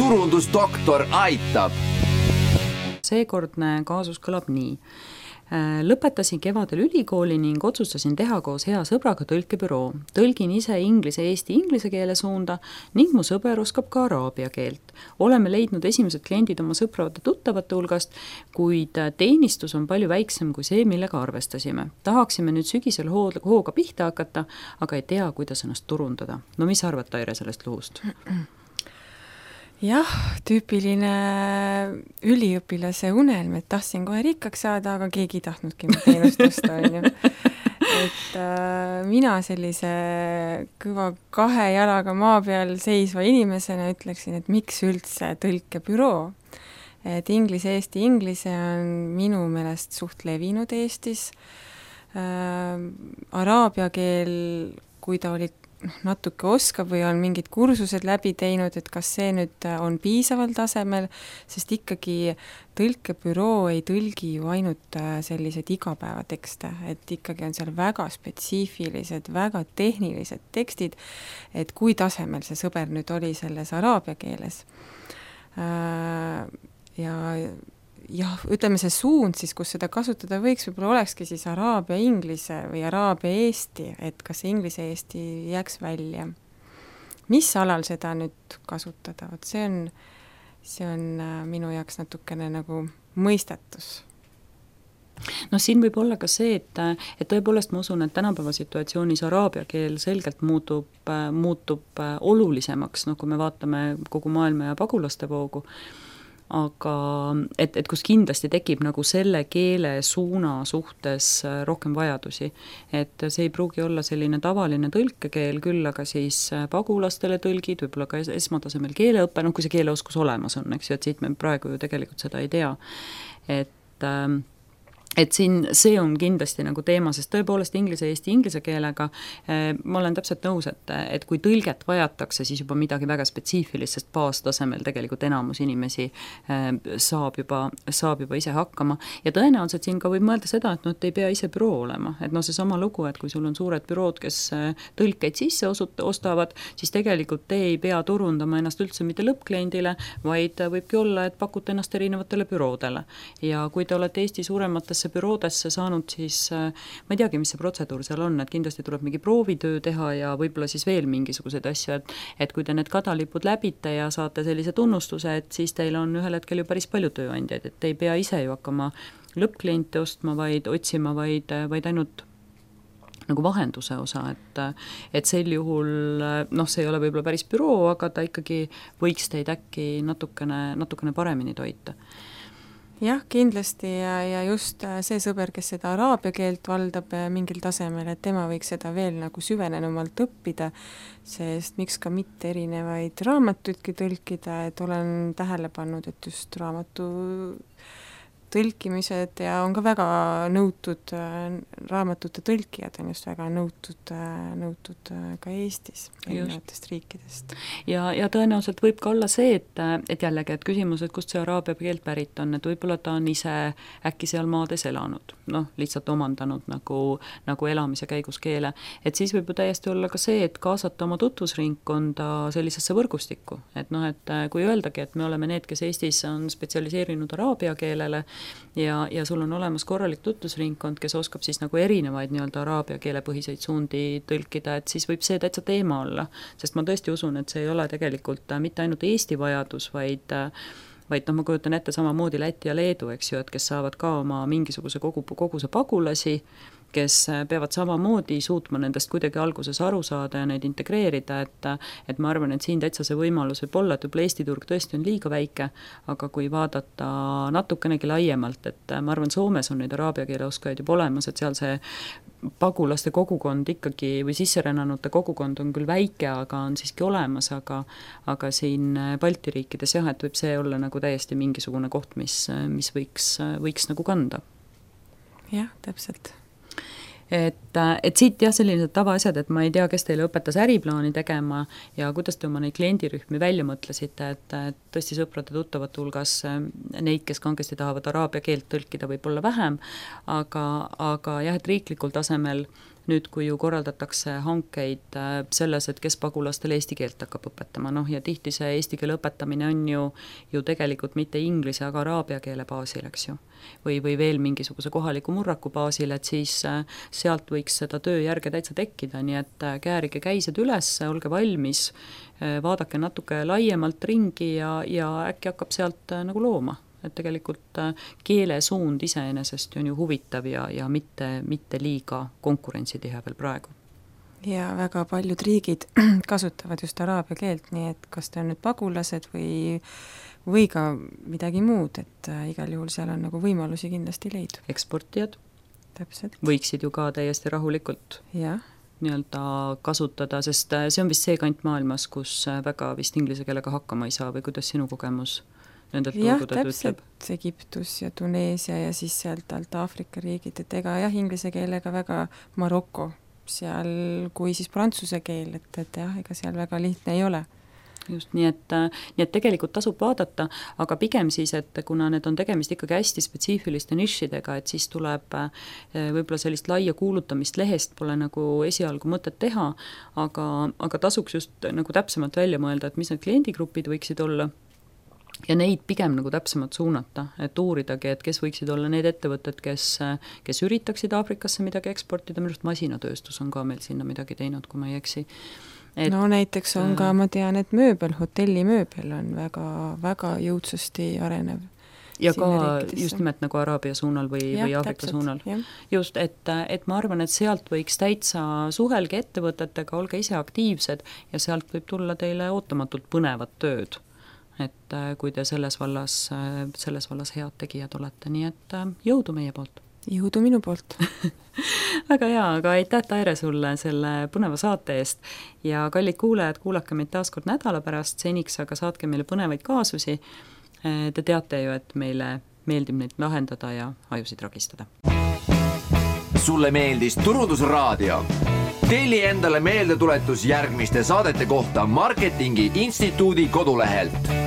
turundusdoktor aitab. Seekordne kaasus kõlab nii. Lõpetasin kevadel ülikooli ning otsustasin teha koos hea sõbraga tõlkebüroo. Tõlgin ise inglise keele suunda ning mu sõber oskab ka araabia keelt. Oleme leidnud esimesed kliendid oma sõprade tuttavate hulgast, kuid teenistus on palju väiksem kui see, millega arvestasime. Tahaksime nüüd sügisel hooga pihta hakata, aga ei tea, kuidas ennast turundada. No mis arvad, Taire, sellest luhust? Jah, tüüpiline üliõpilase unelm, et tahtsin kohe rikkaks saada, aga keegi ei tahtnudki mu teenust osta, on ju. Et mina sellise kõva 2 jalaga maa peal seisva inimesena ütleksin, et miks üldse tõlkebüroo. Et inglise on minu meelest suht levinud Eestis. Araabia keel, kui ta oli natuke oskab või on mingid kursused läbi teinud, et kas see nüüd on piisaval tasemel, sest ikkagi tõlkebüroo ei tõlgi ju ainult sellised igapäevatekste, et ikkagi on seal väga spetsiifilised, väga tehnilised tekstid, et kui tasemel see sõber nüüd oli selles araabia keeles. Ja ütleme see suund siis, kus seda kasutada võiks, võib-olla olekski siis araabia inglise või araabia eesti, et kas inglise eesti jääks välja. Mis alal seda nüüd kasutada? See on minu jaoks natukene nagu mõistetus. No siin võib olla ka see, et tõepoolest ma usun, et tänapäeva situatsioonis araabia keel selgelt muutub olulisemaks, kui me vaatame kogu maailma ja pagulaste voogu. Aga et kus kindlasti tekib nagu selle keele suuna suhtes rohkem vajadusi. Et see ei pruugi olla selline tavaline tõlkekeel, küll aga siis pagulastele tõlgid, võib-olla ka esmatasemel keeleõppe, kui see keeleoskus olemas on, eks ju, et siit me praegu ju tegelikult seda ei tea. Et siin see on kindlasti nagu teema, sest tõepoolest inglise keelega ma olen täpselt nõus, et kui tõlget vajatakse, siis juba midagi väga spetsiifilist, sest baastasemel tegelikult enamus inimesi saab juba ise hakkama. Ja tõenäoliselt siin ka võib mõelda seda, et ei pea ise büroo olema. Et see sama lugu, et kui sul on suured bürood, kes tõlkeid sisse ostavad, siis tegelikult te ei pea turundama ennast üldse mitte lõppkliendile, vaid võibki olla, et pakute ennast erinevatele büroodele. Ja kui te olete Eesti suurematesse büroodesse saanud, siis ma ei teagi, mis see protseduur seal on, et kindlasti tuleb mingi proovitöö teha ja võib-olla siis veel mingisuguseid asju, et kui te need kadalipud läbite ja saate sellise tunnustuse, et siis teil on ühel hetkel ju päris palju tööandjaid, et te ei pea ise ju hakkama lõppkliente ostma, vaid otsima, vaid ainult nagu vahenduse osa, et sel juhul, see ei ole võib-olla päris büroo, aga ta ikkagi võiks teid äkki natukene paremini toita. Jah, kindlasti ja just see sõber, kes seda araabia keelt valdab mingil tasemel, et tema võiks seda veel nagu süvenenumalt õppida, sest miks ka mitte erinevaid raamatuidki tõlkida, et olen tähele pannud, et just raamatu tõlkimised ja on ka väga nõutud, raamatute tõlkijad on just väga nõutud ka Eestis, erinevatest riikidest. Ja tõenäoliselt võib ka olla see, et jällegi, et küsimus, et kust see araabia keelt pärit on, et võib-olla ta on ise äkki seal maades elanud, lihtsalt omandanud nagu elamise käigus keele, et siis võib ju täiesti olla ka see, et kaasata oma tutvusringkonda sellisesse võrgustikku, et kui öeldagi, et me oleme need, kes Eestis on spetsialiseerinud araabia keelele, ja sul on olemas korralik tutvusringkond, kes oskab siis nagu erinevaid araabia keelepõhiseid suundi tõlkida, et siis võib see täitsa teema olla, sest ma tõesti usun, et see ei ole tegelikult mitte ainult Eesti vajadus, vaid ma kujutan ette samamoodi Läti ja Leedu, eks ju, et kes saavad ka oma mingisuguse koguse pagulasi, kes peavad samamoodi suutma nendest kuidagi alguses aru saada ja neid integreerida, et ma arvan, et siin täitsa see võimalus võib olla, et võib-olla Eesti turg tõesti on liiga väike, aga kui vaadata natukenegi laiemalt, et ma arvan, Soomes on neid araabia keele oskajaid juba olemas, et seal see pagulaste kogukond ikkagi või sisserännanute kogukond on küll väike, aga on siiski olemas, aga siin Balti riikides jah, et võib see olla nagu täiesti mingisugune koht, mis võiks nagu kanda. Jah, täpselt. Et siit jah, sellised tavaasjad, et ma ei tea, kes teile õpetas äriplaani tegema ja kuidas te oma neid kliendirühmi välja mõtlesite, et tõesti sõprade tuttavate hulgas neid, kes kangesti tahavad araabia keelt tõlkida, võib olla vähem, aga jah, et riiklikul tasemel nüüd kui ju korraldatakse hankeid selles, et kes pagulastele eesti keelt hakkab õpetama, ja tihti see eesti keele õpetamine on ju tegelikult mitte inglise, aga araabia keele baasil, eks ju. Või veel mingisuguse kohaliku murraku baasil, et siis sealt võiks seda tööjärge täitsa tekkida, nii et käärige käised üles, olge valmis, vaadake natuke laiemalt ringi ja äkki hakkab sealt nagu looma. Et tegelikult keelesuund iseenesest on ju huvitav ja mitte liiga konkurentsitihe veel praegu. Ja väga paljud riigid kasutavad just araabia keelt, nii et kas ta on nüüd pagulased või ka midagi muud, et igal juhul seal on nagu võimalusi kindlasti leidu. Eksportijad Täpselt. Võiksid ju ka täiesti rahulikult nii-öelda kasutada, sest see on vist see kant maailmas, kus väga vist inglise keelega hakkama ei saa või kuidas sinu kogemus nendelt turgudelt ütleb? Egiptus ja Tuneesia ja siis sealt alt Aafrika riigid, et ega inglise keelega väga Maroko seal kui siis prantsuse keel, et ega seal väga lihtne ei ole. Just, nii et tegelikult tasub vaadata, aga pigem siis, et kuna need on tegemist ikkagi hästi spetsiifiliste nišidega, et siis tuleb võib-olla sellist laia kuulutamist lehest pole nagu esialgu mõtet teha, aga tasuks just nagu täpsemalt välja mõelda, et mis need kliendigrupid võiksid olla ja neid pigem nagu täpsemalt suunata, et uuridagi, et kes võiksid olla need ettevõtted, kes üritaksid Aafrikasse midagi eksportida, minu arust masinatööstus on ka meil sinna midagi teinud, kui ma ei eksi. Näiteks on ka, ma tean, et hotellimööbel on väga jõudsasti arenev. Ja ka just nimelt nagu Araabia suunal või Aafrika suunal. Just, et ma arvan, et sealt võiks täitsa suhelge ettevõtetega, olge ise aktiivsed ja sealt võib tulla teile ootamatult põnevat tööd. Et kui te selles vallas head tegijad olete, nii et jõudu meie poolt. Jõudu minu poolt. Väga hea, aga aitäh, Taire, sulle selle põneva saate eest ja kallid kuulajad, kuulake meid taas kord nädala pärast, seniks aga saatke meile põnevaid kaasusi. Te teate ju, et meile meeldib neid lahendada ja ajusid ragistada. Sulle meeldis Turundusraadio? Telli endale meeldetuletus järgmiste saadete kohta Marketingi Instituudi kodulehelt.